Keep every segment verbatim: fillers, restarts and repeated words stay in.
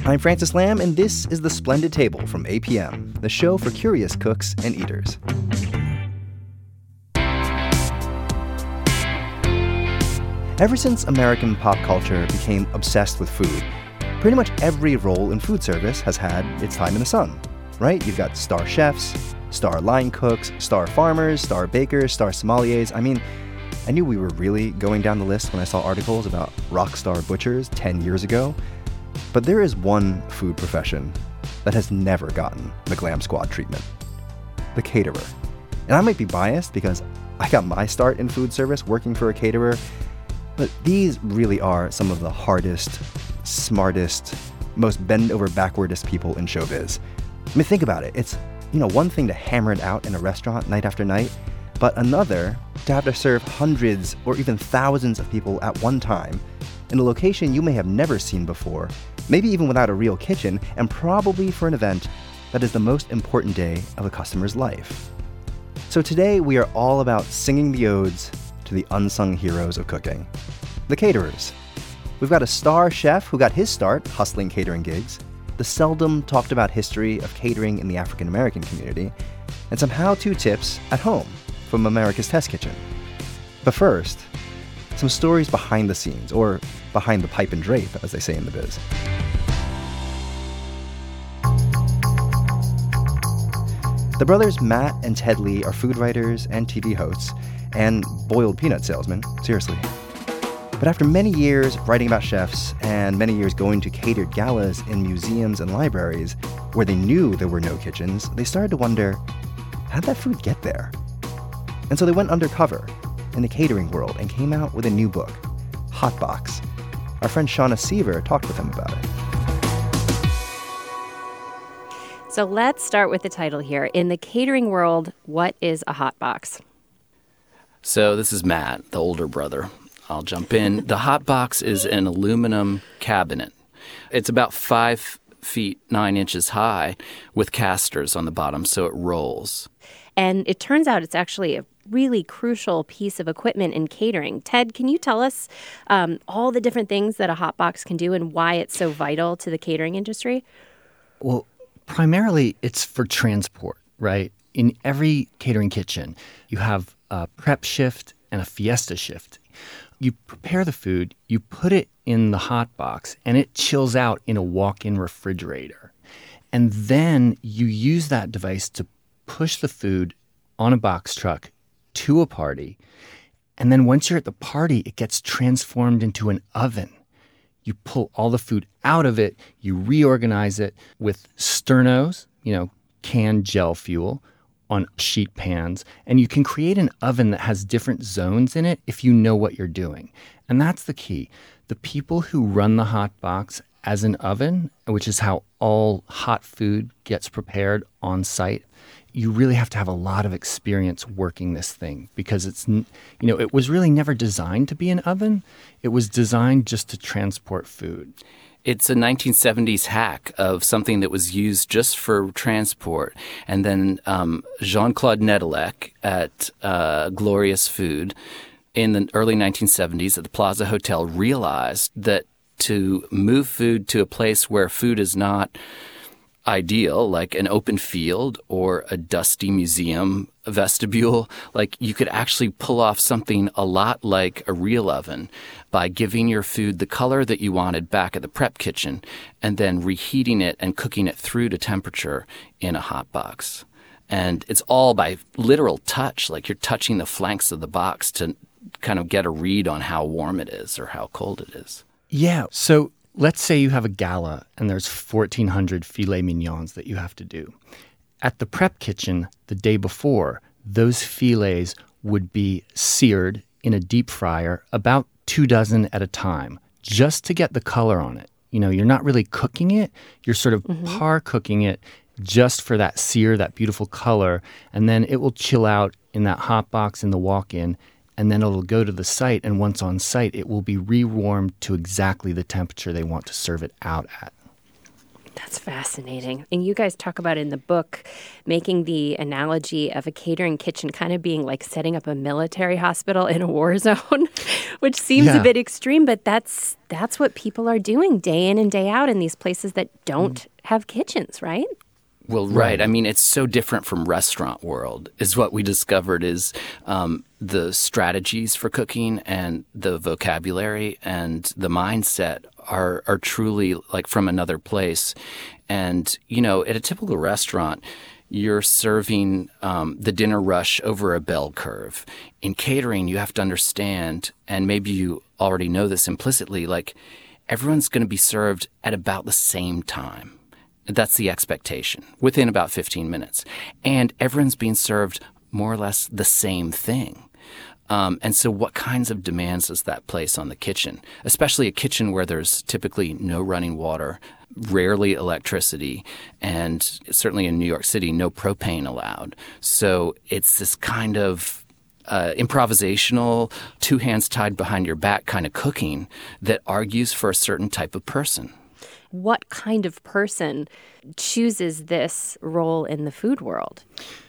I'm Francis Lamb, and this is The Splendid Table from A P M, the show for curious cooks and eaters. Ever since American pop culture became obsessed with food, pretty much every role in food service has had its time in the sun, right? You've got star chefs, star line cooks, star farmers, star bakers, star sommeliers. I mean, I knew we were really going down the list when I saw articles about rock star butchers ten years ago. But there is one food profession that has never gotten the Glam Squad treatment: the caterer. And I might be biased because I got my start in food service working for a caterer, but these really are some of the hardest, smartest, most bend-over-backwardest people in showbiz. I mean, think about it. It's, you know, one thing to hammer it out in a restaurant night after night, but another to have to serve hundreds or even thousands of people at one time in a location you may have never seen before, maybe even without a real kitchen, and probably for an event that is the most important day of a customer's life. So today we are all about singing the odes to the unsung heroes of cooking, the caterers. We've got a star chef who got his start hustling catering gigs, the seldom talked about history of catering in the African American community, and some how-to tips at home from America's Test Kitchen. But first, some stories behind the scenes, or behind the pipe and drape, as they say in the biz. The brothers Matt and Ted Lee are food writers and T V hosts, and boiled peanut salesmen, seriously. But after many years writing about chefs and many years going to catered galas in museums and libraries where they knew there were no kitchens, they started to wonder, how'd that food get there? And so they went undercover in the catering world and came out with a new book, Hot Box. Our friend Shauna Seaver talked with them about it. So let's start with the title here. In the catering world, what is a hot box? So this is Matt, the older brother. I'll jump in. The hot box is an aluminum cabinet. It's about five feet, nine inches high with casters on the bottom, so it rolls. And it turns out it's actually a really crucial piece of equipment in catering. Ted, can you tell us um, all the different things that a hot box can do and why it's so vital to the catering industry? Well, primarily it's for transport, right? In every catering kitchen, you have a prep shift and a fiesta shift. You prepare the food, you put it in the hot box, and it chills out in a walk-in refrigerator. And then you use that device to push the food on a box truck to a party. And then once you're at the party, it gets transformed into an oven. You pull all the food out of it, you reorganize it with sternos, you know, canned gel fuel, on sheet pans, and you can create an oven that has different zones in it if you know what you're doing. And that's the key. The people who run the hot box as an oven, which is how all hot food gets prepared on site, you really have to have a lot of experience working this thing because it's, you know, it was really never designed to be an oven. It was designed just to transport food. It's a nineteen seventies hack of something that was used just for transport. And then um, Jean-Claude Nedelec at uh, Glorious Food in the early nineteen seventies at the Plaza Hotel realized that to move food to a place where food is not ideal, like an open field or a dusty museum vestibule, like you could actually pull off something a lot like a real oven by giving your food the color that you wanted back at the prep kitchen and then reheating it and cooking it through to temperature in a hot box. And it's all by literal touch, like you're touching the flanks of the box to kind of get a read on how warm it is or how cold it is. Yeah, so let's say you have a gala and there's fourteen hundred filet mignons that you have to do. At the prep kitchen the day before, those filets would be seared in a deep fryer, about two dozen at a time, just to get the color on it. You know, you're not really cooking it, you're sort of mm-hmm. par cooking it just for that sear, that beautiful color, and then it will chill out in that hot box in the walk-in, and then it'll go to the site, and once on site, it will be re-warmed to exactly the temperature they want to serve it out at. That's fascinating. And you guys talk about in the book making the analogy of a catering kitchen kind of being like setting up a military hospital in a war zone, which seems Yeah. a bit extreme, but that's that's what people are doing day in and day out in these places that don't have kitchens, right? Well, right. I mean, it's so different from restaurant world is what we discovered is um, the strategies for cooking and the vocabulary and the mindset are are truly like from another place. And, you know, at a typical restaurant, you're serving um, the dinner rush over a bell curve. In catering, you have to understand, and maybe you already know this implicitly, like everyone's going to be served at about the same time. That's the expectation, within about fifteen minutes. And everyone's being served more or less the same thing. Um, and so what kinds of demands does that place on the kitchen, especially a kitchen where there's typically no running water, rarely electricity, and certainly in New York City, no propane allowed. So it's this kind of uh, improvisational, two hands tied behind your back kind of cooking that argues for a certain type of person. What kind of person chooses this role in the food world?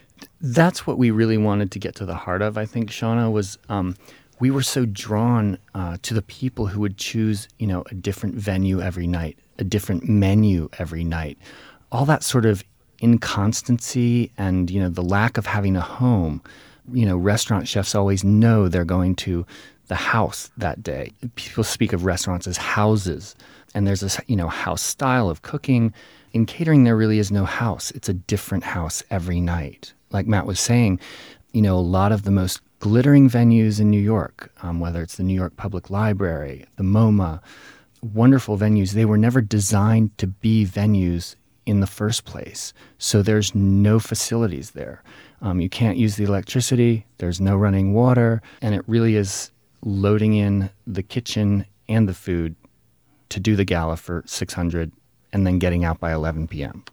That's what we really wanted to get to the heart of, I think, Shauna, was um, we were so drawn uh, to the people who would choose, you know, a different venue every night, a different menu every night. All that sort of inconstancy and, you know, the lack of having a home. You know, restaurant chefs always know they're going to the house that day. People speak of restaurants as houses, and there's this, you know, house style of cooking. In catering, there really is no house. It's a different house every night. Like Matt was saying, you know, a lot of the most glittering venues in New York, um, whether it's the New York Public Library, the MoMA, wonderful venues, they were never designed to be venues in the first place. So there's no facilities there. Um, you can't use the electricity. There's no running water. And it really is loading in the kitchen and the food to do the gala for six hundred and then getting out by eleven p.m.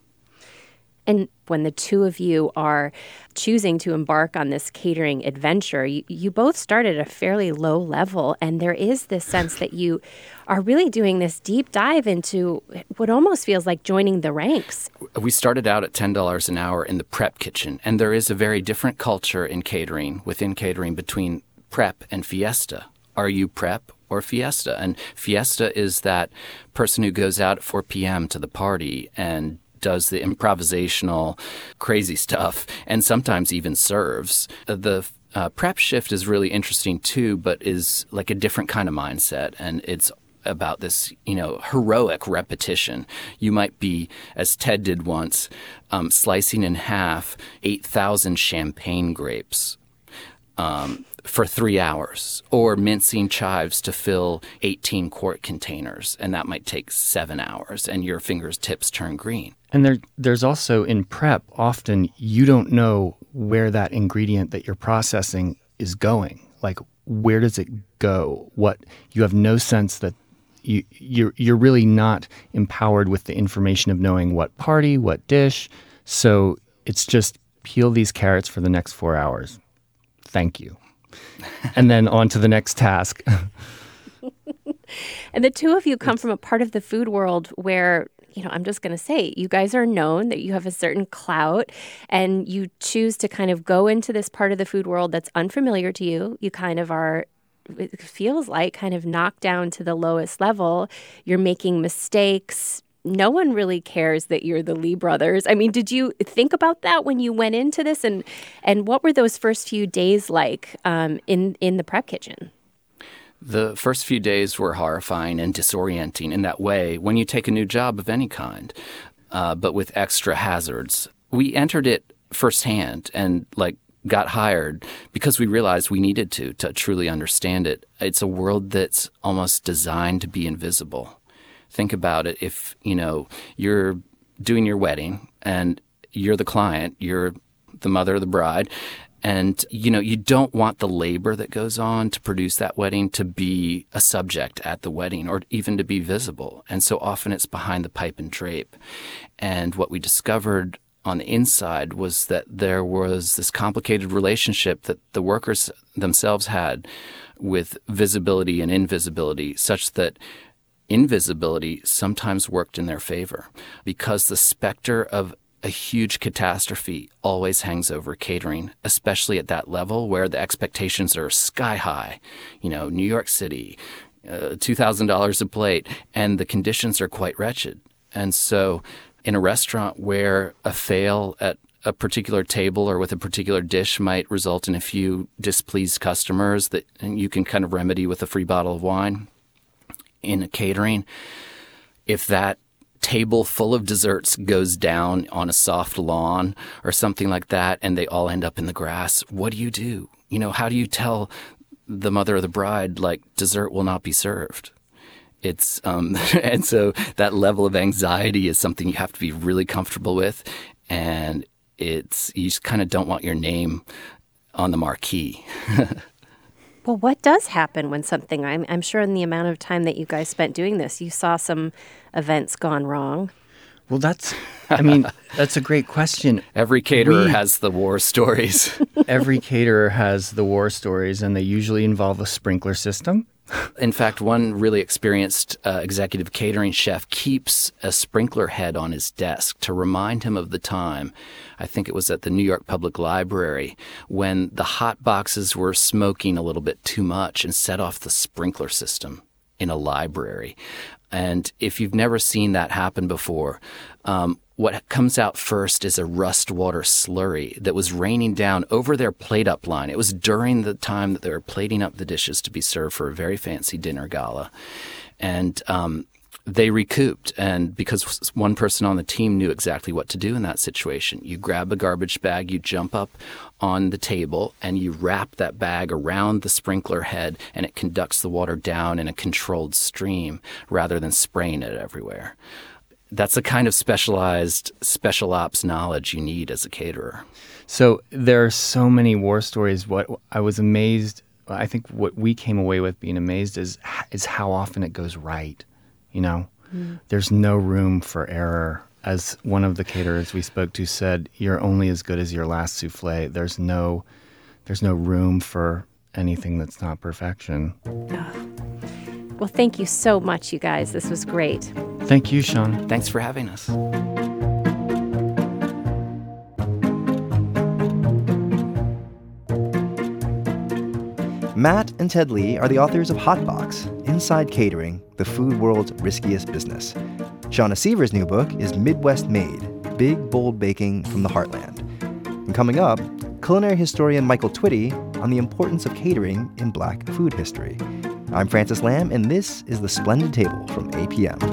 And when the two of you are choosing to embark on this catering adventure, you, you both start at a fairly low level, and there is this sense that you are really doing this deep dive into what almost feels like joining the ranks. We started out at ten dollars an hour in the prep kitchen, and there is a very different culture in catering, within catering, between prep and fiesta. Are you prep or fiesta? And fiesta is that person who goes out at four p.m. to the party and does the improvisational crazy stuff and sometimes even serves. The uh, prep shift is really interesting too, but is like a different kind of mindset, and it's about this, you know, heroic repetition. You might be, as Ted did once, um, slicing in half eight thousand champagne grapes um, for three hours, or mincing chives to fill eighteen quart containers, and that might take seven hours, and your fingertips turn green. And there, there's also in prep, often you don't know where that ingredient that you're processing is going. Like, where does it go? What you have no sense that you, you're you're really not empowered with the information of knowing what party, what dish. So it's just peel these carrots for the next four hours. Thank you. And then on to the next task. And the two of you come from a part of the food world where, you know, I'm just going to say, you guys are known that you have a certain clout, and you choose to kind of go into this part of the food world that's unfamiliar to you. You kind of are, it feels like, kind of knocked down to the lowest level. You're making mistakes. No one really cares that you're the Lee brothers. I mean, did you think about that when you went into this? And and what were those first few days like um, in, in the prep kitchen? The first few days were horrifying and disorienting in that way when you take a new job of any kind, uh, but with extra hazards. We entered it firsthand and like got hired because we realized we needed to, to truly understand it. It's a world that's almost designed to be invisible. Think about it. If, you know, you're doing your wedding and you're the client, you're the mother of the bride, and, you know, you don't want the labor that goes on to produce that wedding to be a subject at the wedding or even to be visible. And so often it's behind the pipe and drape. And what we discovered on the inside was that there was this complicated relationship that the workers themselves had with visibility and invisibility, such that invisibility sometimes worked in their favor because the specter of a huge catastrophe always hangs over catering, especially at that level where the expectations are sky high. You know, New York City, uh, two thousand dollars a plate, and the conditions are quite wretched. And so in a restaurant where a fail at a particular table or with a particular dish might result in a few displeased customers that you can kind of remedy with a free bottle of wine, in a catering, if that table full of desserts goes down on a soft lawn or something like that and they all end up in the grass, what do you do? You know, how do you tell the mother of the bride, like, dessert will not be served? It's um, and so that level of anxiety is something you have to be really comfortable with, and it's you just kind of don't want your name on the marquee. Well, what does happen when something, I'm, I'm sure in the amount of time that you guys spent doing this, you saw some events gone wrong. Well, that's, I mean, that's a great question. Every caterer We- has the war stories. Every caterer has the war stories, and they usually involve a sprinkler system. In fact, one really experienced uh, executive catering chef keeps a sprinkler head on his desk to remind him of the time, I think it was at the New York Public Library, when the hot boxes were smoking a little bit too much and set off the sprinkler system in a library. And if you've never seen that happen before, um, what comes out first is a rust water slurry that was raining down over their plate up line. It was during the time that they were plating up the dishes to be served for a very fancy dinner gala. And um, they recouped. And because one person on the team knew exactly what to do in that situation, you grab a garbage bag, you jump up on the table, and you wrap that bag around the sprinkler head, and it conducts the water down in a controlled stream rather than spraying it everywhere. That's the kind of specialized special ops knowledge you need as a caterer. So there are so many war stories. What I was amazed, I think what we came away with being amazed is is how often it goes right. You know, mm. There's no room for error. As one of the caterers we spoke to said, you're only as good as your last souffle. There's no, there's no room for anything that's not perfection. Well, thank you so much, you guys. This was great. Thank you, Sean. Thanks for having us. Matt and Ted Lee are the authors of Hotbox, Inside Catering, the food world's riskiest business. Shauna Seaver's new book is Midwest Made, Big, Bold Baking from the Heartland. And coming up, culinary historian Michael Twitty on the importance of catering in Black food history. I'm Francis Lamb, and this is The Splendid Table from A P M.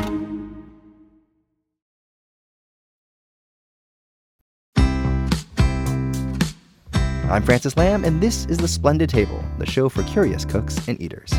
I'm Francis Lamb, and this is The Splendid Table, the show for curious cooks and eaters.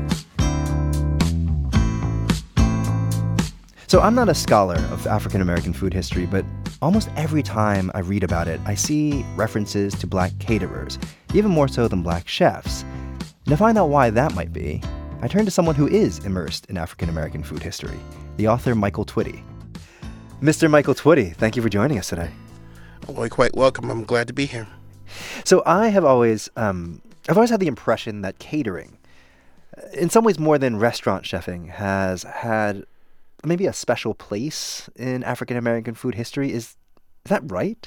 So I'm not a scholar of African American food history, but almost every time I read about it, I see references to Black caterers, even more so than Black chefs. And to find out why that might be, I turn to someone who is immersed in African American food history, the author Michael Twitty. Mister Michael Twitty, thank you for joining us today. Well, you're quite welcome. I'm glad to be here. So I have always, um, I've always had the impression that catering, in some ways more than restaurant chefing, has had maybe a special place in African American food history. Is, is that right?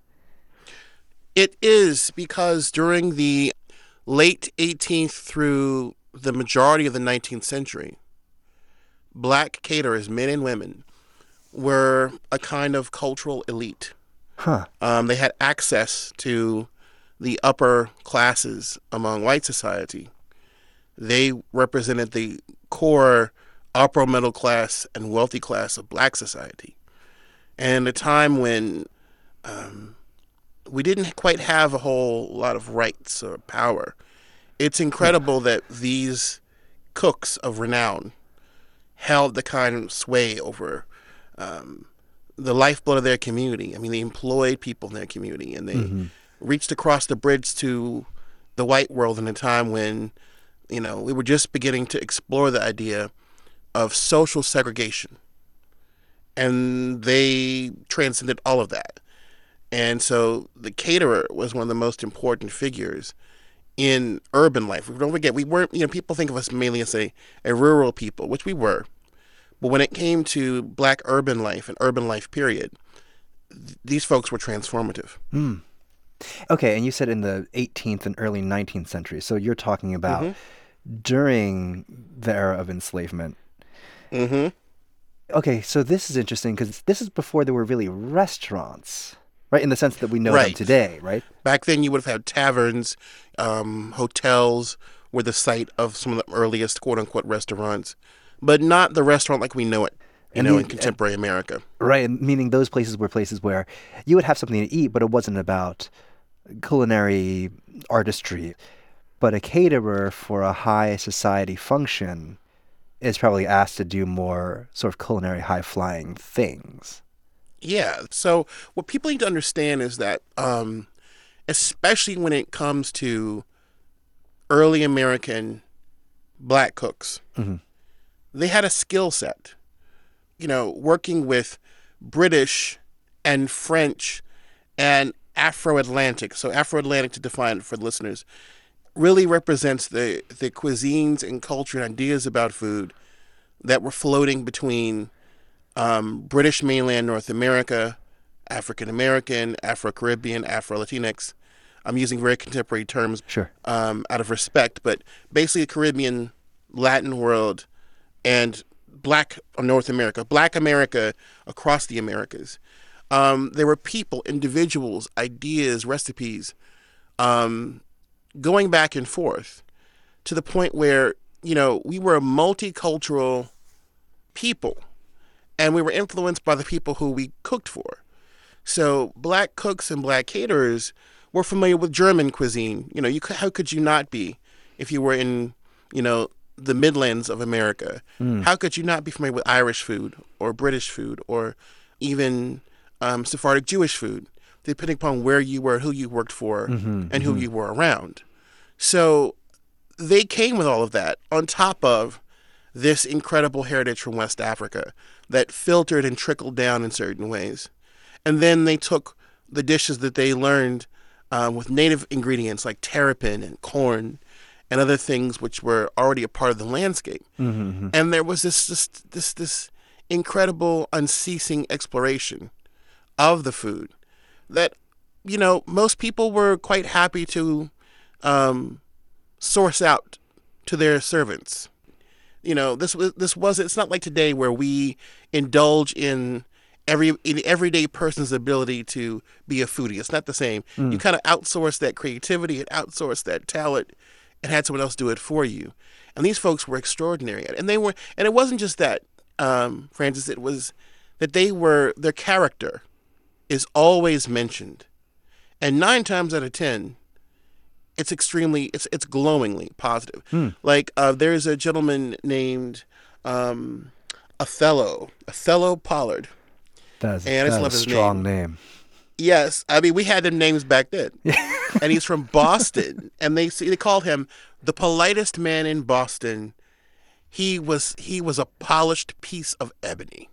It is, because during the late eighteenth through the majority of the nineteenth century, Black caterers, men and women, were a kind of cultural elite. Huh. Um, they had access to the upper classes among white society. They represented the core upper middle class and wealthy class of Black society. And a time when um, we didn't quite have a whole lot of rights or power. It's incredible that these cooks of renown held the kind of sway over um, the lifeblood of their community. I mean, they employed people in their community, and they mm-hmm. reached across the bridge to the white world in a time when, you know, we were just beginning to explore the idea of social segregation. And they transcended all of that. And so the caterer was one of the most important figures in urban life. Don't forget, we weren't, you know, people think of us mainly as a, a rural people, which we were. But when it came to black urban life and urban life period, th- these folks were transformative. Hmm. Okay, and you said in the eighteenth and early nineteenth century. So you're talking about mm-hmm. during the era of enslavement. Mm-hmm. Okay, so this is interesting because this is before there were really restaurants, right? In the sense that we know right. them today, right? Back then you would have had taverns, um, hotels were the site of some of the earliest quote-unquote restaurants, but not the restaurant like we know it, you and know, the, in contemporary and, America. Right, meaning those places were places where you would have something to eat, but it wasn't about culinary artistry. But a caterer for a high society function is probably asked to do more sort of culinary high-flying things. Yeah. So what people need to understand is that, um, especially when it comes to early American black cooks, mm-hmm. they had a skill set. You know, working with British and French and Afro-Atlantic. So Afro-Atlantic, to define for the listeners, really represents the, the cuisines and culture and ideas about food that were floating between um, British mainland North America, African-American, Afro-Caribbean, Afro-Latinx. I'm using very contemporary terms sure. um, out of respect, but basically Caribbean, Latin world, and Black North America, Black America across the Americas. Um, there were people, individuals, ideas, recipes, um, going back and forth to the point where, you know, we were a multicultural people and we were influenced by the people who we cooked for. So black cooks and black caterers were familiar with German cuisine. You know, you how could you not be if you were in, you know, the Midlands of America? Mm. How could you not be familiar with Irish food or British food or even um, Sephardic Jewish food, depending upon where you were, who you worked for, mm-hmm, and who mm-hmm. you were around. So they came with all of that on top of this incredible heritage from West Africa that filtered and trickled down in certain ways. And then they took the dishes that they learned um, with native ingredients like terrapin and corn and other things which were already a part of the landscape. Mm-hmm. And there was this, this this this incredible, unceasing exploration of the food that, you know, most people were quite happy to um, source out to their servants. You know, this was this was it's not like today where we indulge in every in everyday person's ability to be a foodie. It's not the same. Mm. You kind of outsource that creativity and outsource that talent and had someone else do it for you. And these folks were extraordinary. And they were, and it wasn't just that, um, Francis, it was that they were, their character is always mentioned. And nine times out of ten, it's extremely, it's it's glowingly positive. Hmm. Like, uh, there's a gentleman named um, Othello, Othello Pollard. That's, and I just that's love a his strong name. name. Yes. I mean, we had them names back then. And he's from Boston. And they they called him the politest man in Boston. He was he was a polished piece of ebony.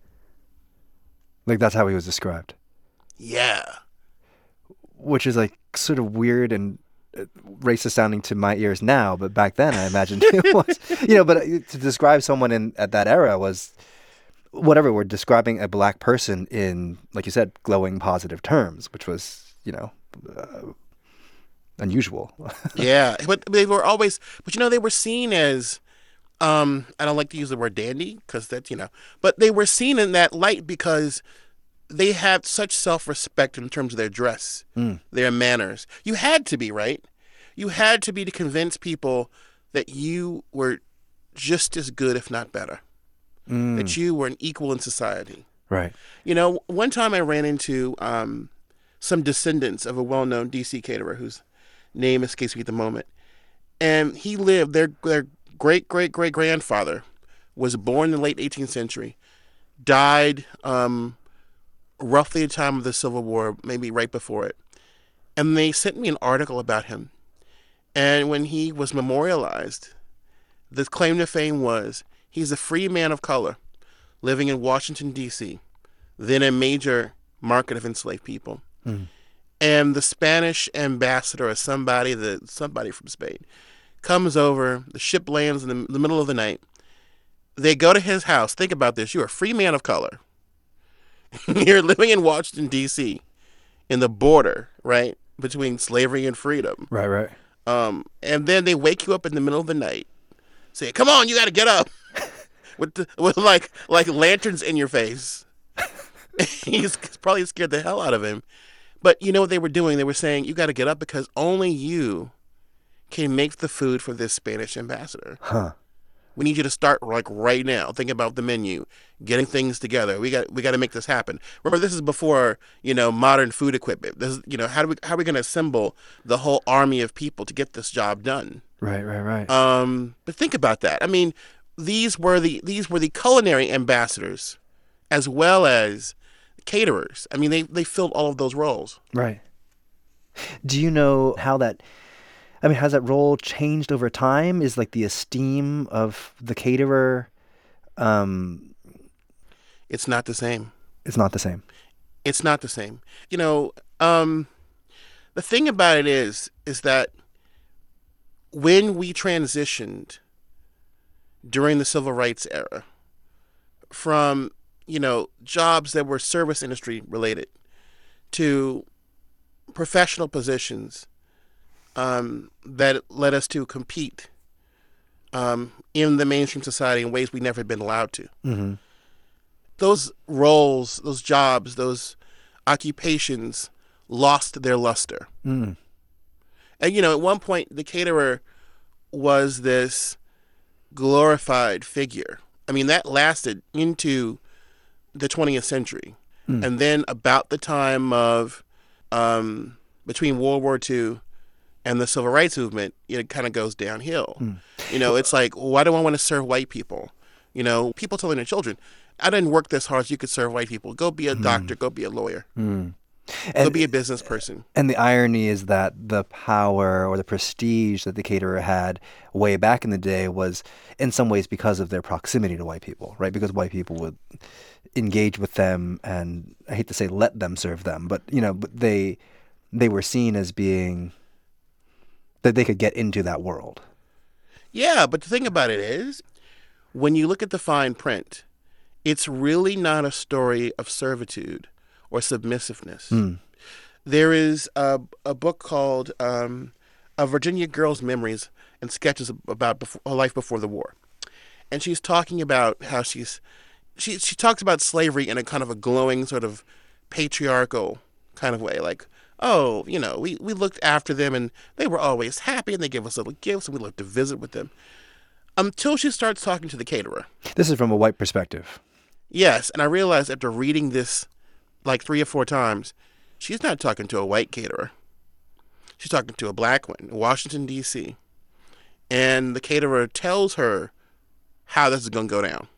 Like, that's how he was described. Yeah. Which is like sort of weird and racist sounding to my ears now, but back then I imagined it was, you know, but to describe someone in at that era was whatever. We're describing a black person in, like you said, glowing positive terms, which was, you know, uh, unusual. Yeah, but they were always, but you know, they were seen as, um, I don't like to use the word dandy because that's, you know, but they were seen in that light because they had such self-respect in terms of their dress, mm. their manners. You had to be, right? You had to be to convince people that you were just as good, if not better. Mm. That you were an equal in society. Right. You know, one time I ran into um, some descendants of a well-known D C caterer whose name escapes me at the moment. And he lived, their their great-great-great-grandfather was born in the late eighteenth century, died um, roughly at the time of the Civil War, maybe right before it. And they sent me an article about him. And when he was memorialized, the claim to fame was he's a free man of color living in Washington, D C, then a major market of enslaved people. Mm. And the Spanish ambassador or somebody, the somebody from Spain, comes over. The ship lands in the, the middle of the night. They go to his house. Think about this. You're a free man of color. You're living in Washington, D C, in the border, right, between slavery and freedom. Right, right. Um, and then they wake you up in the middle of the night, say, "Come on, you got to get up," with the, with like like lanterns in your face. He's probably scared the hell out of him. But you know what they were doing? They were saying, "You got to get up because only you can make the food for this Spanish ambassador. Huh. We need you to start like right now. Think about the menu, getting things together. We got we got to make this happen." Remember, this is before, you know, modern food equipment. This is, you know, how do we how are we going to assemble the whole army of people to get this job done? Right, right, right. Um, but think about that. I mean, these were the these were the culinary ambassadors, as well as caterers. I mean, they they filled all of those roles. Right. Do you know how that? I mean, has that role changed over time? Is like the esteem of the caterer, um, It's not the same. it's not the same. It's not the same. You know, um, the thing about it is, is that when we transitioned during the civil rights era from, you know, jobs that were service industry related to professional positions um, that led us to compete um, in the mainstream society in ways we never had been allowed to. Mm-hmm. Those roles, those jobs, those occupations lost their luster. Mm. And, you know, at one point, the caterer was this glorified figure. I mean, that lasted into the twentieth century. Mm. And then about the time of, um, between World War Two and the Civil Rights Movement, it kind of goes downhill. Mm. You know, it's like, why do I want to serve white people? You know, people telling their children, I didn't work this hard so you could serve white people. Go be a Mm. doctor. Go be a lawyer. Mm. Go And, be a business person. and the irony is that the power or the prestige that the caterer had way back in the day was in some ways because of their proximity to white people, right? Because white people would engage with them and, I hate to say let them serve them, but, you know, but they they were seen as being, that they could get into that world. Yeah, but the thing about it is, when you look at the fine print, it's really not a story of servitude or submissiveness. Mm. There is a, a book called um, A Virginia Girl's Memories and Sketches about before, her life before the war. And she's talking about how she's, she, she talks about slavery in a kind of a glowing sort of patriarchal kind of way. Like, oh, you know, we, we looked after them and they were always happy and they gave us little gifts and we loved to visit with them. Until she starts talking to the caterer. This is from a white perspective. Yes, and I realized after reading this like three or four times, she's not talking to a white caterer. She's talking to a black one in Washington, D C And the caterer tells her how this is going to go down.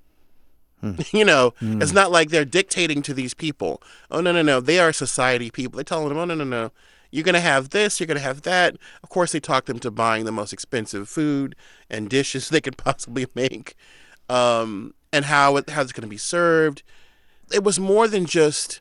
Hmm. You know, hmm. It's not like they're dictating to these people. Oh, no, no, no. They are society people. They're telling them, oh, no, no, no. You're going to have this. You're going to have that. Of course, they talk them to buying the most expensive food and dishes they could possibly make, um, and how, it, how it's going to be served. It was more than just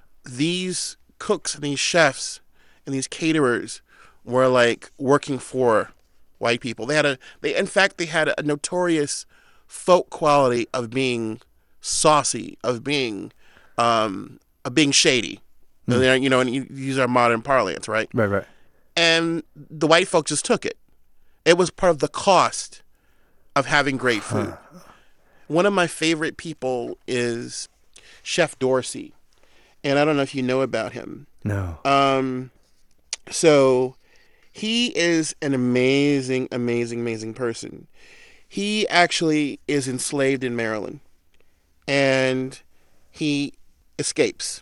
these cooks and these chefs and these caterers were like working for white people. They had a, they, in fact, they had a notorious folk quality of being saucy, of being, um, of being shady. Mm. You know, and you use our modern parlance, right? Right, right. And the white folks just took it. It was part of the cost of having great food. Huh. One of my favorite people is Chef Dorsey, and I don't know if you know about him. No. Um, so he is an amazing, amazing, amazing person. He actually is enslaved in Maryland, and he escapes.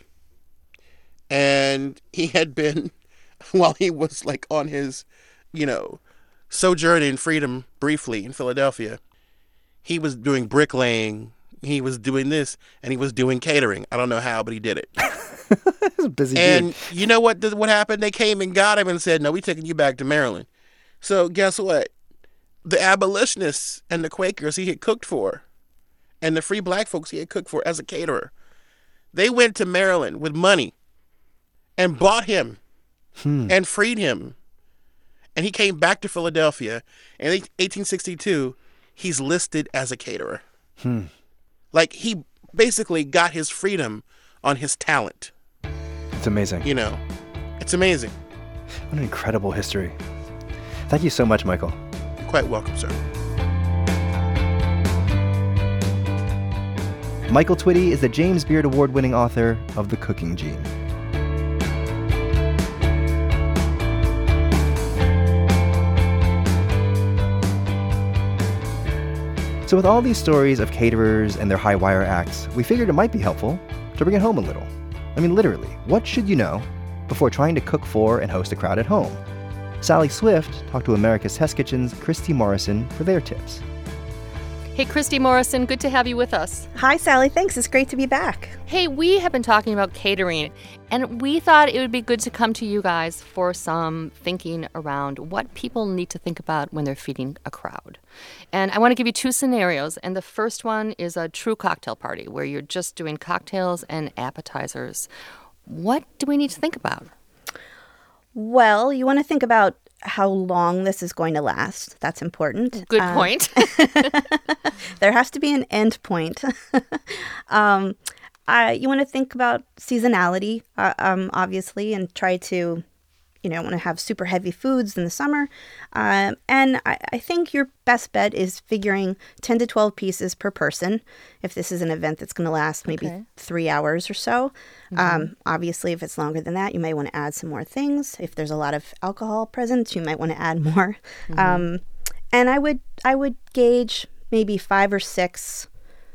And he had been, while he was like on his, you know, sojourn in freedom briefly in Philadelphia, he was doing bricklaying, he was doing this, and he was doing catering. I don't know how, but he did it. He's a busy and dude. You know what? What happened? They came and got him and said, "No, we're taking you back to Maryland." So guess what? The abolitionists and the Quakers he had cooked for, and the free black folks he had cooked for as a caterer, they went to Maryland with money. and bought him Hmm. and freed him. And he came back to Philadelphia. And in eighteen sixty-two, he's listed as a caterer. Hmm. Like, he basically got his freedom on his talent. It's amazing. You know, it's amazing. What an incredible history. Thank you so much, Michael. You're quite welcome, sir. Michael Twitty is the James Beard Award-winning author of The Cooking Gene. So with all these stories of caterers and their high-wire acts, we figured it might be helpful to bring it home a little. I mean, literally, what should you know before trying to cook for and host a crowd at home? Sally Swift talked to America's Test Kitchen's Christy Morrison for their tips. Hey, Christy Morrison, good to have you with us. Hi, Sally. Thanks. It's great to be back. Hey, we have been talking about catering, and we thought it would be good to come to you guys for some thinking around what people need to think about when they're feeding a crowd. And I want to give you two scenarios, and the first one is a true cocktail party where you're just doing cocktails and appetizers. What do we need to think about? Well, you want to think about how long this is going to last. That's important. Good Um, point. There has to be an end point. um, I, you want to think about seasonality, uh, um, obviously, and try to, you know, want to have super heavy foods in the summer. Um, and I, I think your best bet is figuring ten to twelve pieces per person. If this is an event that's going to last maybe Okay. three hours or so. Um, obviously, if it's longer than that, you may want to add some more things. If there's a lot of alcohol present, you might want to add more. Um, and I would I would gauge maybe five or six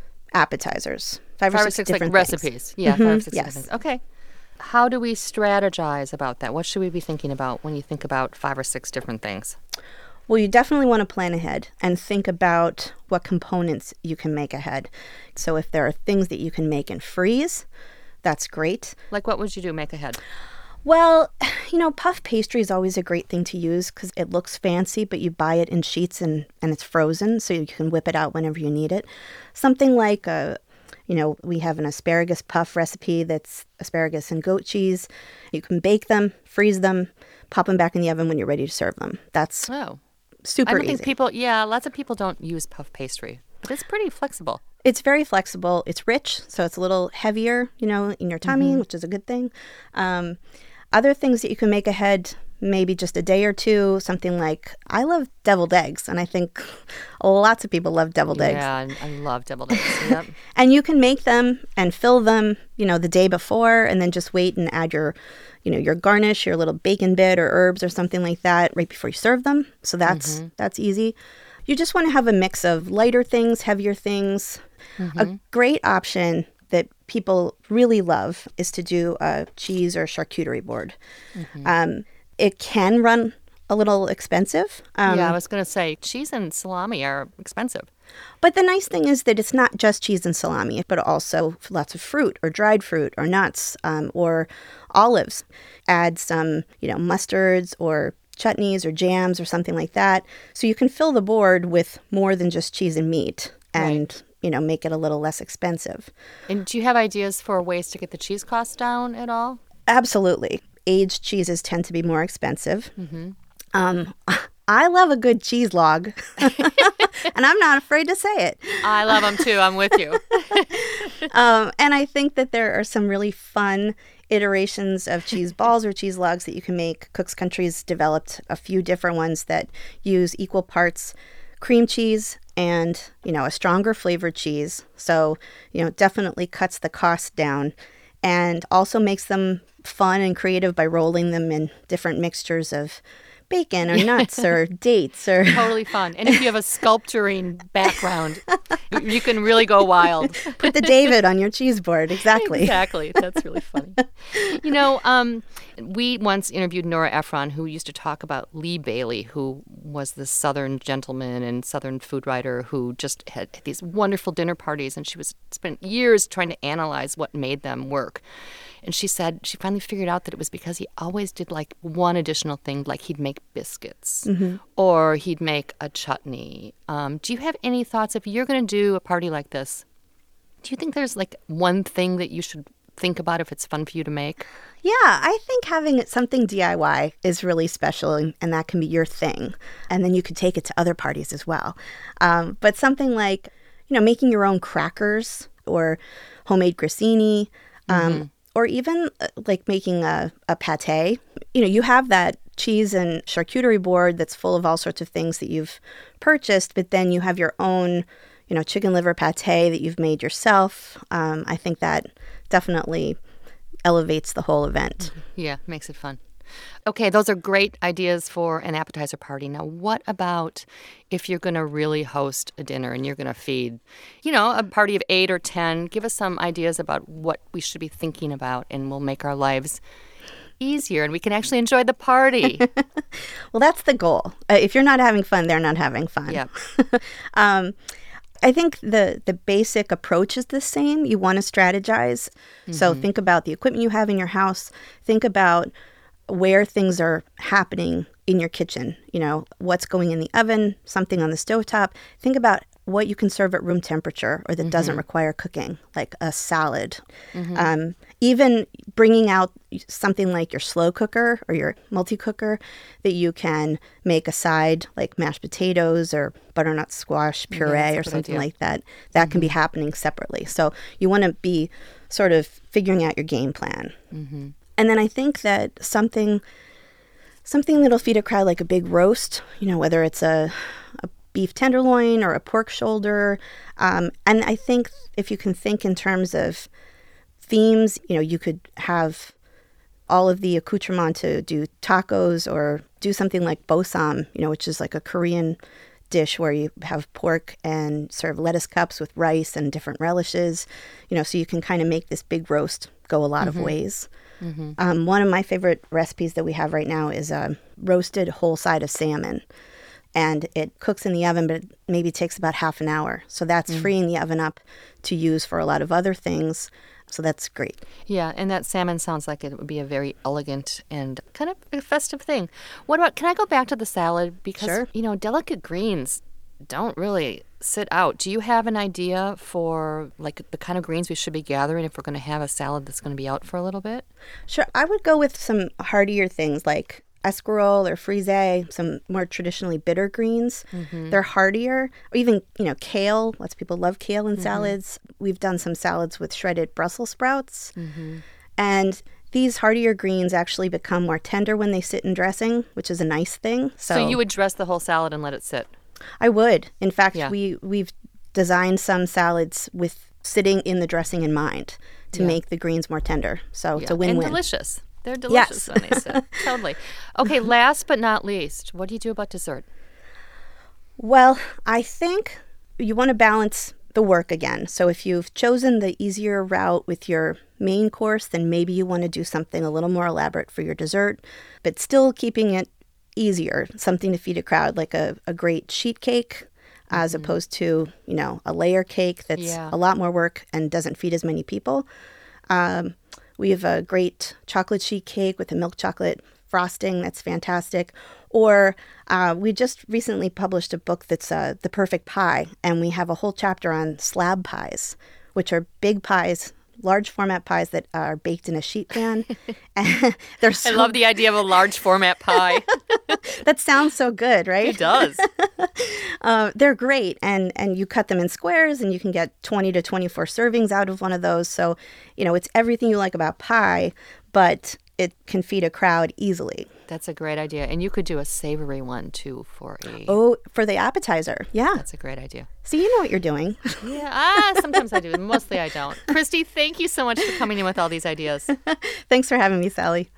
appetizers. Five, Five or or six, six like different recipes. things. Yeah, five or six yes. different things. Okay. How do we strategize about that? What should we be thinking about when you think about five or six different things? Well, you definitely want to plan ahead and think about what components you can make ahead. So if there are things that you can make and freeze, that's great. Like, what would you do? Make ahead. Well, you know, puff pastry is always a great thing to use because it looks fancy, but you buy it in sheets and, and it's frozen, so you can whip it out whenever you need it. Something like, a, you know, we have an asparagus puff recipe that's asparagus and goat cheese. You can bake them, freeze them, pop them back in the oven when you're ready to serve them. That's Oh. super I don't easy. think people, yeah, lots of people don't use puff pastry, but it's pretty flexible. It's very flexible. It's rich, so it's a little heavier, you know, in your tummy, which is a good thing. Um, other things that you can make ahead, maybe just a day or two, something like, I love deviled eggs, and I think lots of people love deviled eggs. Yeah, I I love deviled eggs. Yep. And you can make them and fill them, you know, the day before, and then just wait and add your, you know, your garnish, your little bacon bit or herbs or something like that right before you serve them. So that's that's easy. You just want to have a mix of lighter things, heavier things. A great option that people really love is to do a cheese or charcuterie board. Um, it can run a little expensive. Um, yeah, I was going to say cheese and salami are expensive. But the nice thing is that it's not just cheese and salami, but also lots of fruit or dried fruit or nuts um, or olives. Add some, you know, mustards or chutneys or jams or something like that. So you can fill the board with more than just cheese and meat and, Right. you know, make it a little less expensive. And do you have ideas for ways to get the cheese costs down at all? Absolutely. Aged cheeses tend to be more expensive. Um, I love a good cheese log, and I'm not afraid to say it. I love them too. I'm with you. Um, and I think that there are some really fun iterations of cheese balls or cheese logs that you can make. Cook's Country's developed a few different ones that use equal parts cream cheese and, you know, a stronger flavored cheese. So, you know, definitely cuts the cost down and also makes them fun and creative by rolling them in different mixtures of bacon or nuts or dates or Totally fun. And if you have a sculpturing background, you can really go wild. put the David on your cheese board. Exactly. Exactly. That's really funny. You know, um, we once interviewed Nora Ephron, who used to talk about Lee Bailey, who was this Southern gentleman and Southern food writer who just had these wonderful dinner parties, and she was spent years trying to analyze what made them work. And she said she finally figured out that it was because he always did like one additional thing, like he'd make biscuits or he'd make a chutney. Um, do you have any thoughts if you're going to do a party like this? Do you think there's like one thing that you should think about if it's fun for you to make? Yeah, I think having something D I Y is really special, and, and that can be your thing. And then you could take it to other parties as well. Um, but something like, you know, making your own crackers or homemade grissini, um, mm-hmm. or even uh, like making a, a pate. You know, you have that cheese and charcuterie board that's full of all sorts of things that you've purchased, but then you have your own, you know, chicken liver pate that you've made yourself. Um, I think that definitely elevates the whole event. Yeah, makes it fun. Okay, those are great ideas for an appetizer party. Now, what about if you're going to really host a dinner and you're going to feed, you know, a party of eight or ten? Give us some ideas about what we should be thinking about, and we'll make our lives easier and we can actually enjoy the party. Well, that's the goal. Uh, if you're not having fun, they're not having fun. Yeah. um, I think the, the basic approach is the same. You want to strategize. Mm-hmm. So think about the equipment you have in your house. Think about where things are happening in your kitchen. You know, what's going in the oven, something on the stovetop. Think about what you can serve at room temperature or that mm-hmm. doesn't require cooking, like a salad. Mm-hmm. Um, even bringing out something like your slow cooker or your multi-cooker that you can make a side, like mashed potatoes or butternut squash puree yeah, or something idea. Like that. That mm-hmm. can be happening separately. So you want to be sort of figuring out your game plan. Mm-hmm. And then I think that something something that'll feed a crowd, like a big roast, you know, whether it's a, a beef tenderloin or a pork shoulder. Um, and I think if you can think in terms of themes, you know, you could have all of the accoutrement to do tacos or do something like bosam, you know, which is like a Korean dish where you have pork and serve lettuce cups with rice and different relishes, you know, so you can kind of make this big roast go a lot mm-hmm. of ways. Mm-hmm. Um, one of my favorite recipes that we have right now is a roasted whole side of salmon. And it cooks in the oven, but it maybe takes about half an hour. So that's mm. freeing the oven up to use for a lot of other things. So that's great. Yeah, and that salmon sounds like it would be a very elegant and kind of a festive thing. What about, can I go back to the salad? Because, sure. you know, delicate greens don't really sit out. Do you have an idea for like the kind of greens we should be gathering if we're going to have a salad that's going to be out for a little bit? Sure. I would go with some heartier things like escarole or frisee, some more traditionally bitter greens. Mm-hmm. They're heartier. Or even, you know, kale. Lots of people love kale in mm-hmm. salads. We've done some salads with shredded Brussels sprouts. Mm-hmm. And these heartier greens actually become more tender when they sit in dressing, which is a nice thing. So, so you would dress the whole salad and let it sit? I would. In fact, yeah. we, we've designed some salads with sitting in the dressing in mind to yeah. make the greens more tender. So yeah. it's a win-win. And delicious. They're delicious yes. when they sit. Totally. Okay, last but not least, what do you do about dessert? Well, I think you want to balance the work again. So if you've chosen the easier route with your main course, then maybe you want to do something a little more elaborate for your dessert, but still keeping it easier, something to feed a crowd, like a, a great sheet cake, as mm-hmm. opposed to, you know, a layer cake that's yeah. a lot more work and doesn't feed as many people. Um, we have a great chocolate sheet cake with a milk chocolate frosting that's fantastic. Or uh, we just recently published a book that's uh, The Perfect Pie, and we have a whole chapter on slab pies, which are big pies, large format pies that are baked in a sheet pan. And they're so... I love the idea of a large format pie. That sounds so good, right? It does. uh, they're great. And, and you cut them in squares and you can get twenty to twenty-four servings out of one of those. So, you know, it's everything you like about pie, but it can feed a crowd easily. That's a great idea. And you could do a savory one, too, for a... Oh, for the appetizer. Yeah. That's a great idea. So you know what you're doing. Yeah. Ah, sometimes I do. Mostly I don't. Christy, thank you so much for coming in with all these ideas. Thanks for having me, Sally.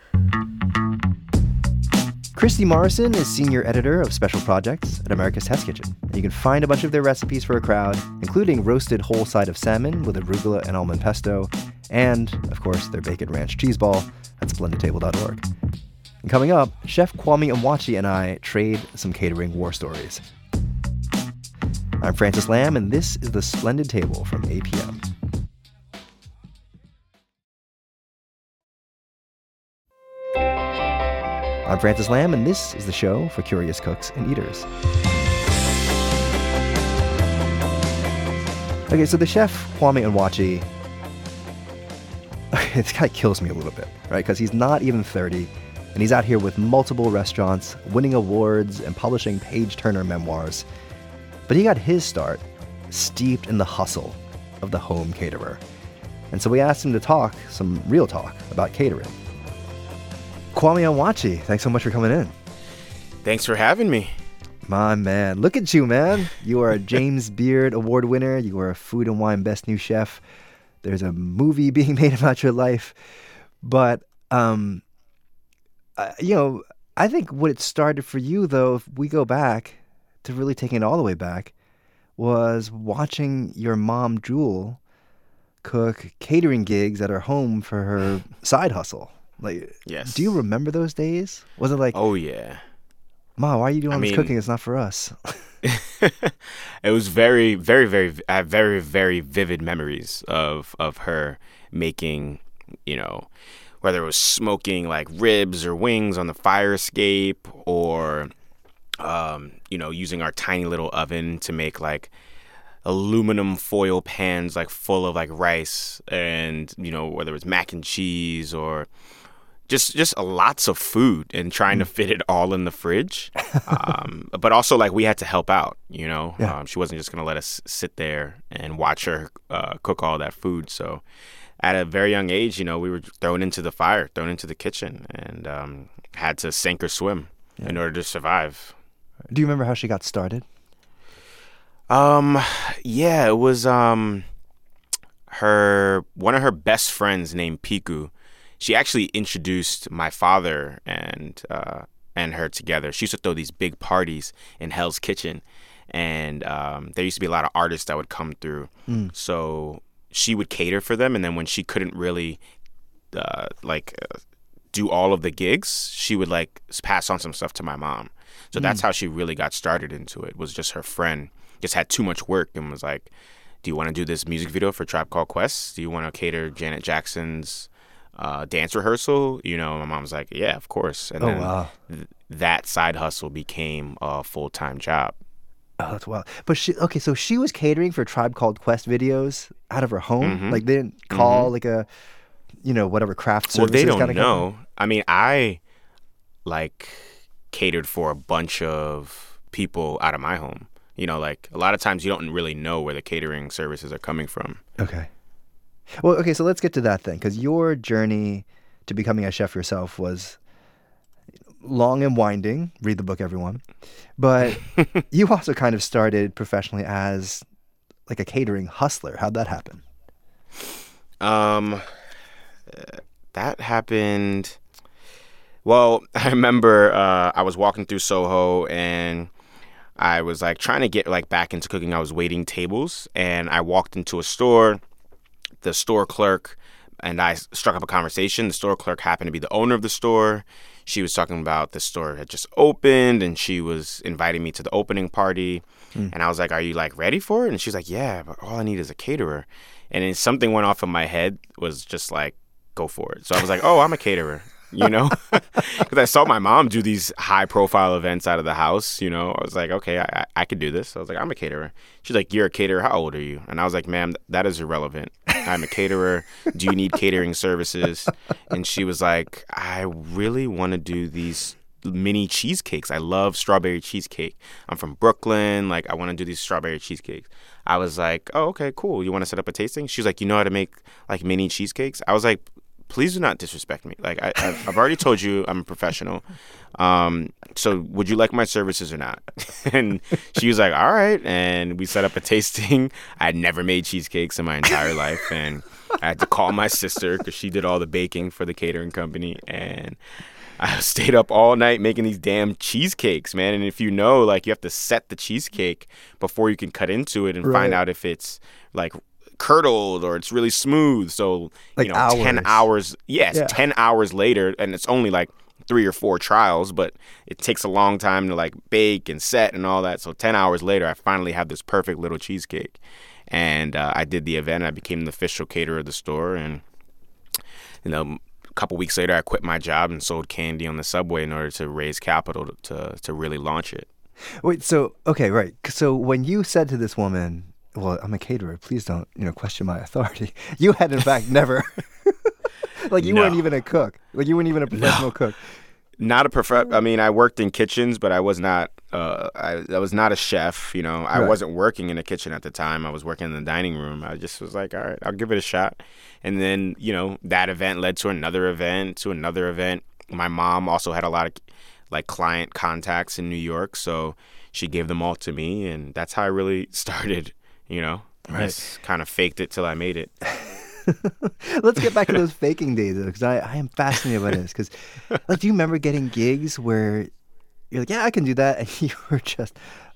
Christy Morrison is senior editor of special projects at America's Test Kitchen. And you can find a bunch of their recipes for a crowd, including roasted whole side of salmon with arugula and almond pesto, and, of course, their bacon ranch cheese ball at splendid table dot org. And coming up, Chef Kwame Onwuachi and I trade some catering war stories. I'm Francis Lamb, and this is The Splendid Table from A P M. I'm Francis Lamb, and this is the show for curious cooks and eaters. Okay, so the chef, Kwame Onwuachi... this guy kills me a little bit, right? Because he's not even thirty, and he's out here with multiple restaurants, winning awards, and publishing page-turner memoirs. But he got his start steeped in the hustle of the home caterer. And so we asked him to talk, some real talk, about catering. Kwame Onwuachi, thanks so much for coming in. Thanks for having me. My man, look at you, man. You are a James Beard Award winner. You are a Food and Wine Best New Chef. There's a movie being made about your life. But, um, uh, you know, I think what it started for you, though, if we go back to really taking it all the way back, was watching your mom, Jewel, cook catering gigs at her home for her side hustle. Like, yes. Do you remember those days? Was it like, oh yeah, Ma, why are you doing I all this mean, cooking? It's not for us. It was very, very, very, I have very, very vivid memories of of her making, you know, whether it was smoking like ribs or wings on the fire escape, or, um, you know, using our tiny little oven to make like aluminum foil pans like full of like rice, and, you know, whether it was mac and cheese or just just lots of food, and trying to fit it all in the fridge. Um, but also, like, we had to help out, you know. Yeah. Um, she wasn't just going to let us sit there and watch her uh, cook all that food. So at a very young age, you know, we were thrown into the fire, thrown into the kitchen, and um, had to sink or swim yeah. in order to survive. Do you remember how she got started? Um, yeah, it was um, her one of her best friends named Piku. She actually introduced my father and uh, and her together. She used to throw these big parties in Hell's Kitchen, and um, there used to be a lot of artists that would come through. Mm. So she would cater for them, and then when she couldn't really uh, like uh, do all of the gigs, she would like pass on some stuff to my mom. So mm. that's how she really got started into it. Was just her friend just had too much work and was like, "Do you want to do this music video for Tribe Called Quest? Do you want to cater Janet Jackson's Uh, dance rehearsal?" You know, my mom was like, "Yeah, of course." And oh, then wow. th- that side hustle became a full-time job. Oh, that's wild. But she, okay, so she was catering for Tribe Called Quest videos out of her home? Mm-hmm. Like, they didn't call mm-hmm. like a, you know, whatever craft services Well, they don't kind of know. Company? I mean, I, like, catered for a bunch of people out of my home. You know, like, a lot of times you don't really know where the catering services are coming from. Okay. Well, okay, so let's get to that thing, because your journey to becoming a chef yourself was long and winding. Read the book, everyone. But you also kind of started professionally as like a catering hustler. How'd that happen? Um, that happened. Well, I remember uh, I was walking through Soho, and I was like trying to get like back into cooking. I was waiting tables, and I walked into a store. The store clerk and I struck up a conversation. The store clerk happened to be the owner of the store. She was talking about the store had just opened, and she was inviting me to the opening party. Mm. And I was like, "Are you like ready for it?" And she's like, "Yeah, but all I need is a caterer." And then something went off in my head, was just like, go for it. So I was like, "Oh, I'm a caterer." You know, because I saw my mom do these high profile events out of the house. You know, I was like, okay, I, I could do this. So I was like, I'm a caterer. She's like, "You're a caterer. How old are you?" And I was like, "Ma'am, that is irrelevant. I'm a caterer. Do you need catering services?" And she was like, "I really want to do these mini cheesecakes. I love strawberry cheesecake. I'm from Brooklyn. Like, I want to do these strawberry cheesecakes." I was like, "Oh, okay, cool. You want to set up a tasting?" She's like, "You know how to make like mini cheesecakes?" I was like, "Please do not disrespect me. Like, I, I've, I've already told you I'm a professional. Um, so would you like my services or not?" And she was like, "All right." And we set up a tasting. I had never made cheesecakes in my entire life. And I had to call my sister because she did all the baking for the catering company. And I stayed up all night making these damn cheesecakes, man. And if you know, like, you have to set the cheesecake before you can cut into it and right. find out if it's, like, curdled or it's really smooth. So, like, you know, hours. ten hours. Yes, yeah. ten hours later, and it's only like three or four trials, but it takes a long time to like bake and set and all that. So ten hours later, I finally have this perfect little cheesecake. And uh, I did the event. I became the official caterer of the store. And, you know, a couple weeks later, I quit my job and sold candy on the subway in order to raise capital to, to, to really launch it. Wait, so, okay, right. So when you said to this woman, "Well, I'm a caterer, please don't, you know, question my authority," you had in fact never Like you No. weren't even a cook. Like you weren't even a professional No. cook. Not a prof. I mean, I worked in kitchens, but I was not. Uh, I, I was not a chef. You know, I Right. wasn't working in a kitchen at the time. I was working in the dining room. I just was like, all right, I'll give it a shot. And then, you know, that event led to another event, to another event. My mom also had a lot of like client contacts in New York, so she gave them all to me, and that's how I really started. You know, I Right. just kind of faked it till I made it. Let's get back to those faking days, because I, I am fascinated by this. Because, like, do you remember getting gigs where you're like, yeah, I can do that, and you were just,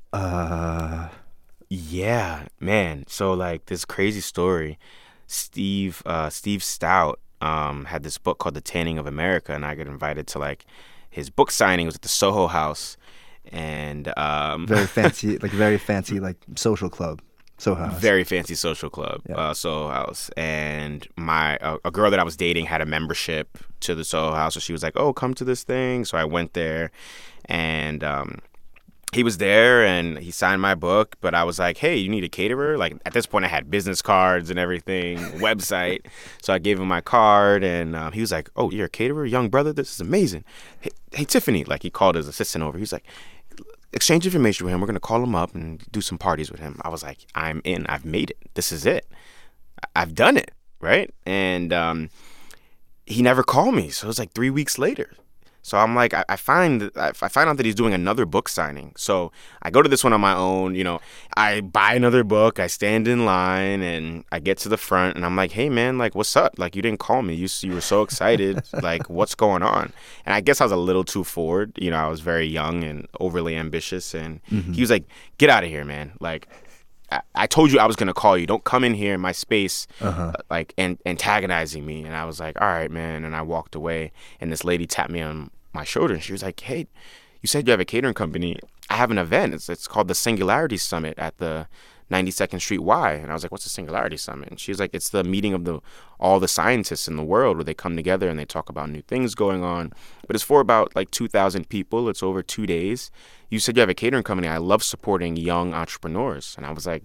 uh, Yeah, man. So like this crazy story, Steve uh, Steve Stout um, had this book called The Tanning of America, and I got invited to like his book signing. It was at the Soho House, and um, very fancy, like very fancy, like social club, Soho House. very fancy social club, Yeah. uh, Soho House. And my uh, a girl that I was dating had a membership to the Soho House, so she was like, "Oh, come to this thing." So I went there, and um, he was there and he signed my book, but I was like, hey, you need a caterer? Like at this point I had business cards and everything, website. So I gave him my card and um, he was like, oh, you're a caterer, young brother? This is amazing. Hey, hey, Tiffany, like he called his assistant over. He was like, exchange information with him. We're going to call him up and do some parties with him. I was like, I'm in. I've made it. This is it. I- I've done it. Right. And um, he never called me. So it was like three weeks later. So I'm like, I, I find I find out that he's doing another book signing. So I go to this one on my own. You know, I buy another book. I stand in line and I get to the front and I'm like, hey man, like what's up? Like you didn't call me. You you were so excited. Like what's going on? And I guess I was a little too forward. You know, I was very young and overly ambitious. And Mm-hmm. he was like, get out of here, man. Like. I, I told you I was gonna call you. Don't come in here in my space, Uh-huh. uh, like and antagonizing me. And I was like, all right, man. And I walked away. And this lady tapped me on my shoulder, and she was like, hey, you said you have a catering company. I have an event. It's it's called the Singularity Summit at the ninety-second Street Y. And I was like, what's the Singularity Summit? And she was like, it's the meeting of the all the scientists in the world where they come together and they talk about new things going on. But it's for about like two thousand people. It's over two days. You said you have a catering company. I love supporting young entrepreneurs. And I was like,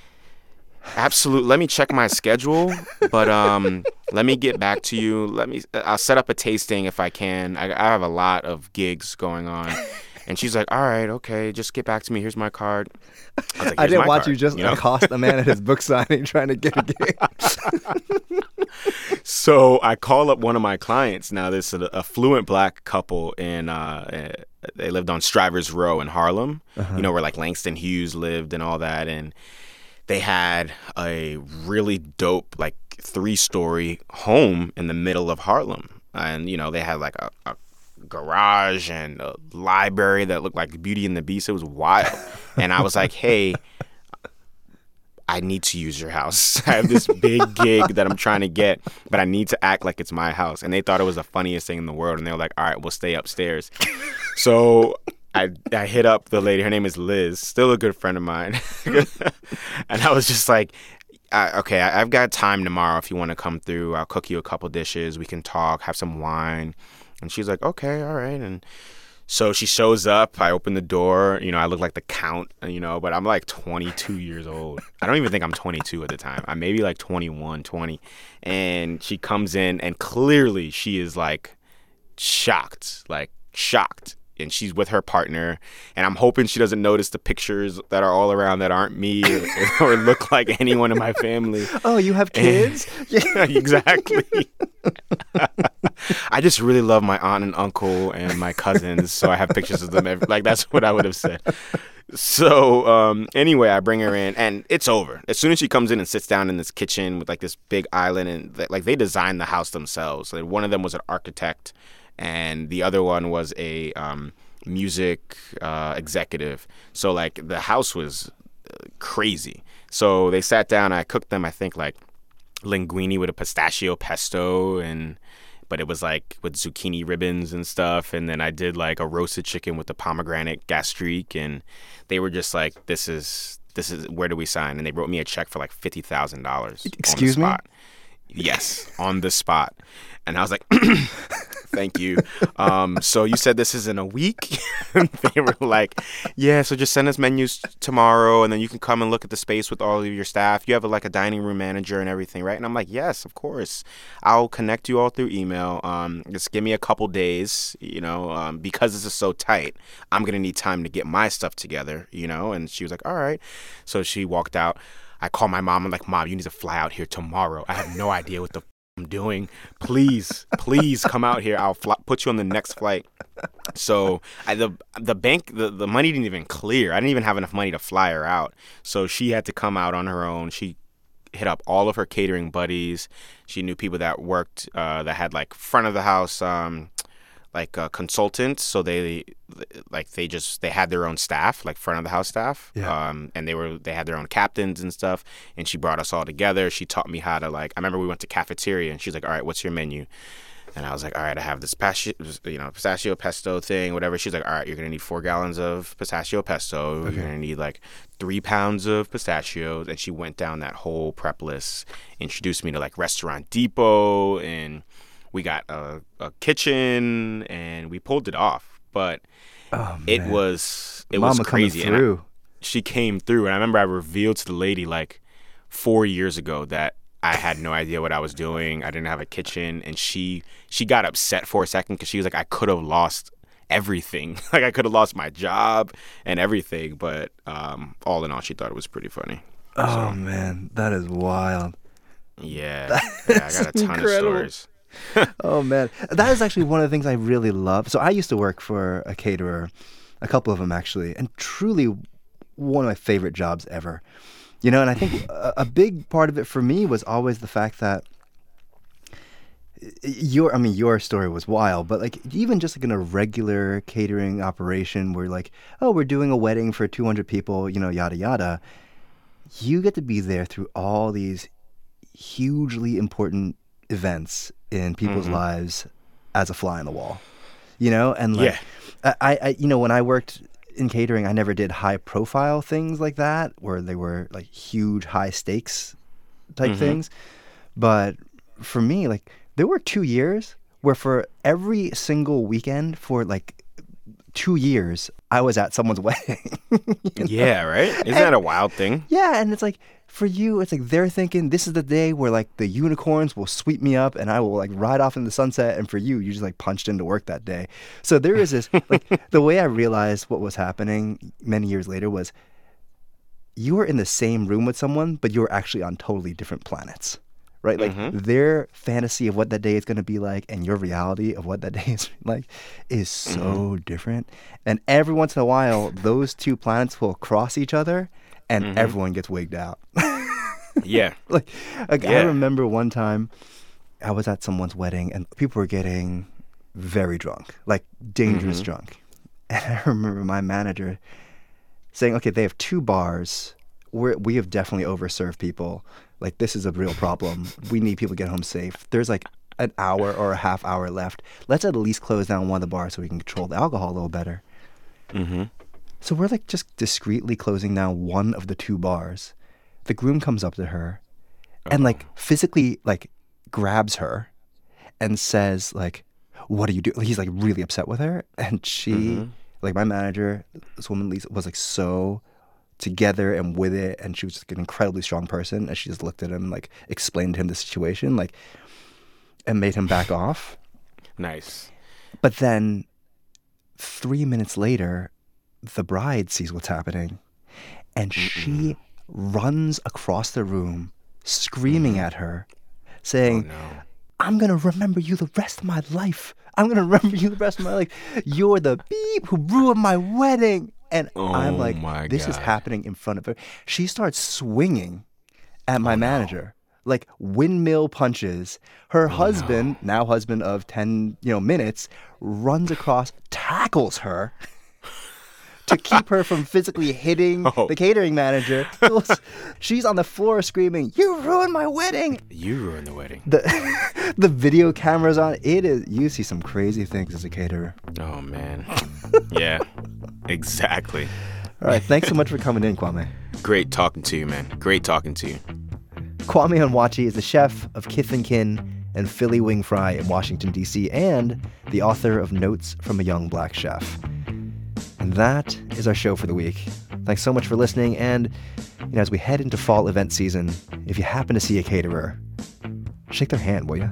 absolutely. Let me check my schedule, but um, let me get back to you. Let me. I'll set up a tasting if I can. I, I have a lot of gigs going on. And she's like, all right, okay, just get back to me. Here's my card. I, was like, I "Here's didn't my watch card," you just know? accost a man at his book signing trying to get a gig. So I call up one of my clients. Now, this is a affluent black couple in, uh, they lived on Strivers Row in Harlem, Uh-huh. you know, where like Langston Hughes lived and all that. And they had a really dope, like three story home in the middle of Harlem. And, you know, they had like a, a garage and a library that looked like Beauty and the Beast. It was wild. And I was like, hey, I need to use your house. I have this big gig that I'm trying to get, but I need to act like it's my house. And they thought it was the funniest thing in the world. And they were like, all right, we'll stay upstairs. So I I hit up the lady. Her name is Liz, still a good friend of mine. And I was just like, I, okay, I, I've got time tomorrow if you want to come through. I'll cook you a couple dishes. We can talk, have some wine. And she's like, okay, all right. And so she shows up. I open the door. You know, I look like the Count, you know, but I'm like twenty-two years old. I don't even think I'm twenty-two at the time. I'm maybe like twenty-one, twenty. And she comes in and clearly she is like shocked, like shocked. And she's with her partner. And I'm hoping she doesn't notice the pictures that are all around that aren't me or, or look like anyone in my family. Oh, you have kids? Yeah, exactly. I just really love my aunt and uncle and my cousins, so I have pictures of them. Every, like, that's what I would have said. So um, anyway, I bring her in, and it's over. As soon as she comes in and sits down in this kitchen with, like, this big island, and, th- like, they designed the house themselves. Like, one of them was an architect, and the other one was a um, music uh, executive. So, like, the house was crazy. So they sat down. I cooked them, I think, like, linguine with a pistachio pesto, and but it was like with zucchini ribbons and stuff. And then I did like a roasted chicken with the pomegranate gastrique, and they were just like, this is this is where do we sign? And they wrote me a check for like fifty thousand dollars. Excuse me? Yes, on the spot. And I was like, Thank you. Um, so you said this is in a week? And they were like, yeah, so just send us menus tomorrow, and then you can come and look at the space with all of your staff. You have a, like a dining room manager and everything, right? And I'm like, yes, of course. I'll connect you all through email. Um, just give me a couple days, you know, um, because this is so tight. I'm going to need time to get my stuff together, you know? And she was like, all right. So she walked out. I called my mom. I'm like, Mom, you need to fly out here tomorrow. I have no idea what the f- I'm doing. Please, please come out here. I'll fly- put you on the next flight. So I, the the bank, the, the money didn't even clear. I didn't even have enough money to fly her out. So she had to come out on her own. She hit up all of her catering buddies. She knew people that worked, uh, that had like front of the house, um, like uh, consultants. So they, like they just, they had their own staff, like front of the house staff. Yeah. Um, and they were, they had their own captains and stuff. And she brought us all together. She taught me how to like, I remember we went to cafeteria and she's like, all right, what's your menu? And I was like, all right, I have this pistachio, you know, pistachio pesto thing, whatever. She's like, all right, you're going to need four gallons of pistachio pesto. Okay. You're going to need like three pounds of pistachios. And she went down that whole prep list, introduced me to like Restaurant Depot, and we got a, a kitchen, and we pulled it off. But oh, it was it Mama was crazy. Coming through. And I, she came through, and I remember I revealed to the lady like four years ago that I had no idea what I was doing. I didn't have a kitchen, and she she got upset for a second because she was like, I could have lost everything. Like I could have lost my job and everything. But um, all in all, she thought it was pretty funny. Oh so, man, that is wild. Yeah, yeah I got a ton incredible. of stories. Oh man, that is actually one of the things I really love. So I used to work for a caterer, a couple of them actually, and truly one of my favorite jobs ever. You know, and I think a, a big part of it for me was always the fact that your, I mean, your story was wild, but like even just like in a regular catering operation where like, oh, we're doing a wedding for two hundred people, you know, yada, yada. You get to be there through all these hugely important events in people's mm-hmm. lives as a fly on the wall, you know? And like, yeah. I, I, you know, when I worked in catering, I never did high profile things like that where they were like huge high stakes type mm-hmm. things. But for me, like there were two years where for every single weekend for like two years, I was at someone's wedding. You know? Yeah, right? Isn't and, that a wild thing? Yeah, and it's like for you, it's like they're thinking this is the day where like the unicorns will sweep me up and I will like ride off in the sunset. And for you, you just like punched into work that day. So there is this like the way I realized what was happening many years later was you were in the same room with someone, but you were actually on totally different planets. Right? Like mm-hmm. their fantasy of what that day is going to be like and your reality of what that day is like is so mm-hmm. different. And every once in a while, those two planets will cross each other and mm-hmm. everyone gets wigged out. Yeah. Like, like yeah. I remember one time I was at someone's wedding and people were getting very drunk, like dangerous mm-hmm. drunk. And I remember my manager saying, okay, they have two bars. We're, we have definitely overserved people. Like, this is a real problem. We need people to get home safe. There's like an hour or a half hour left. Let's at least close down one of the bars so we can control the alcohol a little better. Mm-hmm. So we're like just discreetly closing down one of the two bars. The groom comes up to her oh. and like physically like grabs her and says like, what are you doing? He's like really upset with her. And she, mm-hmm. like my manager, this woman Lisa, was like so together and with it, and she was like an incredibly strong person, and she just looked at him and like explained to him the situation like and made him back off. Nice. But then three minutes later the bride sees what's happening and Mm-mm. she runs across the room screaming mm. at her saying, oh, no. I'm gonna remember you the rest of my life. I'm gonna remember you the rest of my life. You're the beep who ruined my wedding. And oh, I'm like, this God. is happening in front of her. She starts swinging at my oh, manager, no. like windmill punches. Her oh, husband, no. now husband of ten, you know, minutes, runs across, tackles her to keep her from physically hitting oh. the catering manager. She's on the floor screaming, "You ruined my wedding!" You ruined the wedding. The the video cameras on. It is. You see some crazy things as a caterer. Oh man. Yeah. Exactly. All right. Thanks so much for coming in, Kwame. Great talking to you, man. Great talking to you. Kwame Onwuachi is the chef of Kith and Kin and Philly Wing Fry in Washington, D C, and the author of Notes from a Young Black Chef. And that is our show for the week. Thanks so much for listening, and you know, as we head into fall event season, if you happen to see a caterer, shake their hand, will you?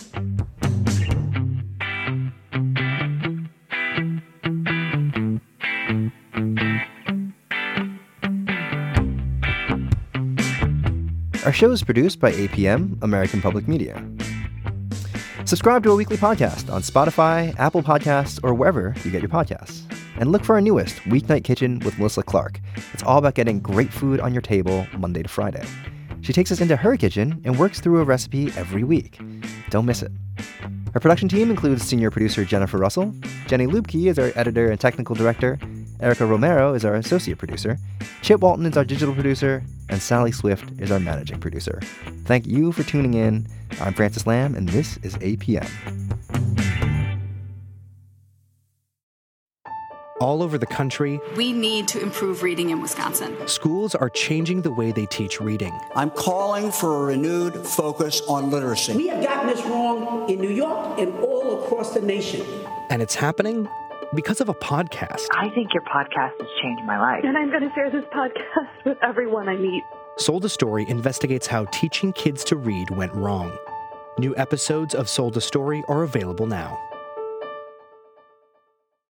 Our show is produced by A P M, American Public Media. Subscribe to our weekly podcast on Spotify, Apple Podcasts, or wherever you get your podcasts. And look for our newest, Weeknight Kitchen with Melissa Clark. It's all about getting great food on your table Monday to Friday. She takes us into her kitchen and works through a recipe every week. Don't miss it. Our production team includes senior producer Jennifer Russell. Jenny Lubke is our editor and technical director. Erica Romero is our associate producer. Chip Walton is our digital producer. And Sally Swift is our managing producer. Thank you for tuning in. I'm Francis Lamb, and this is A P M. All over the country, we need to improve reading in Wisconsin. Schools are changing the way they teach reading. I'm calling for a renewed focus on literacy. We have gotten this wrong in New York and all across the nation. And it's happening because of a podcast. I think your podcast has changed my life. And I'm going to share this podcast with everyone I meet. Sold a Story investigates how teaching kids to read went wrong. New episodes of Sold a Story are available now.